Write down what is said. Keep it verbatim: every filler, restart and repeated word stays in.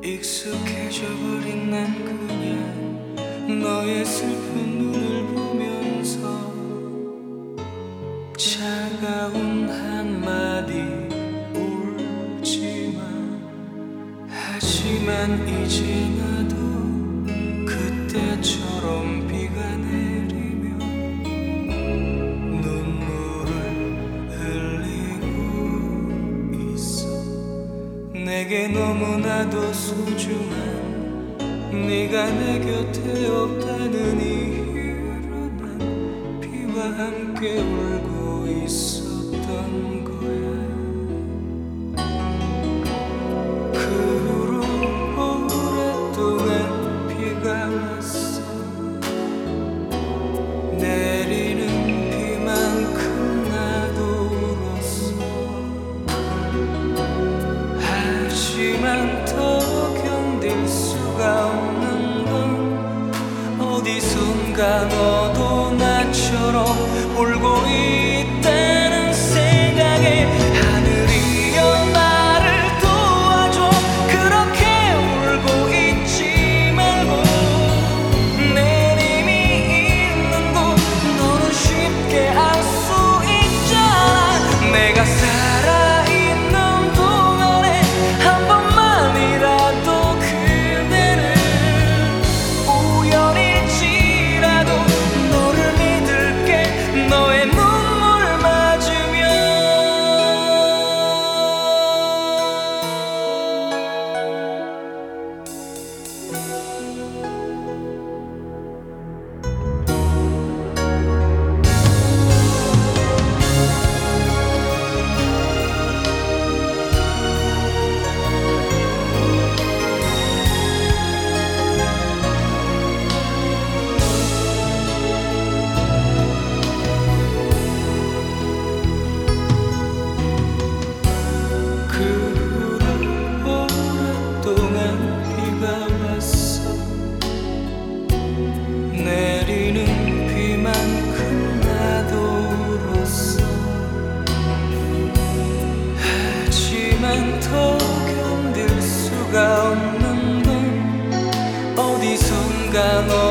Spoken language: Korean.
익숙해져 버린 난 그냥 너의 슬픈 눈을 보면서 차가운 한마디 울지마. 하지만 이제 나도 그때처럼 비가 내리며 눈물을 흘리고 있어. 내게 너무나도 소중한 네가 내 곁에 없다는 이유로 난 비와 함께 울고 있었던 거야. 그 후로 오랫동안 비가 왔어. 내리는 비만큼 나도 울었어. 하지만 더 견딜 수가 없는 건 어디선가 너도 나처럼 울고 있다는 생각에 하늘이여 나를 도와줘. 그렇게 울고 있지 말고 내림이 있는 곳 너는 쉽게 알 수 있잖아. 내가 살아있는 동안에 한 번만이라도 그대를 우연일지라도 너를 믿을게. 너의 눈물 맞으며 그 후로 오랫동안 비가 왔어. 내리는 비만큼 나도 울었어. 하지만 더 견딜 수가 없는 건 어디선가 너